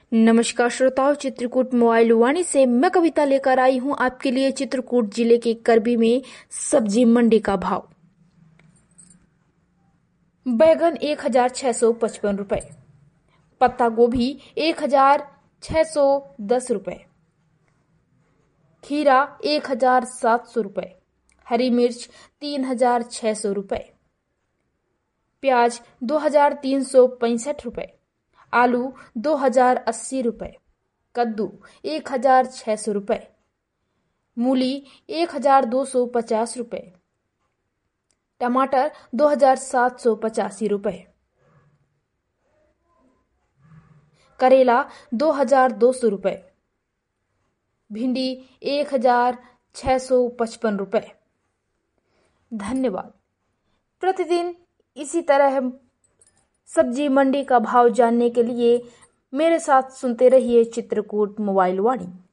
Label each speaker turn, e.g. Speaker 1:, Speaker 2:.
Speaker 1: नमस्कार श्रोताओं, चित्रकूट मोबाइल वाणी से मैं कविता लेकर आई हूं आपके लिए चित्रकूट जिले के करबी में सब्जी मंडी का भाव। बैगन 1655 रुपए, पत्ता गोभी 1610 रुपए, खीरा 1700 रुपए, हरी मिर्च 3600 रुपए, प्याज 2365 रुपए, आलू 2080 रुपए, कद्दू 1600 रुपए, मूली 1250 रुपए, टमाटर 2785 रुपए, करेला 2200 रुपए, भिंडी 1655 रुपए। धन्यवाद। प्रतिदिन इसी तरह सब्जी मंडी का भाव जानने के लिए मेरे साथ सुनते रहिए चित्रकूट मोबाइल वाणी।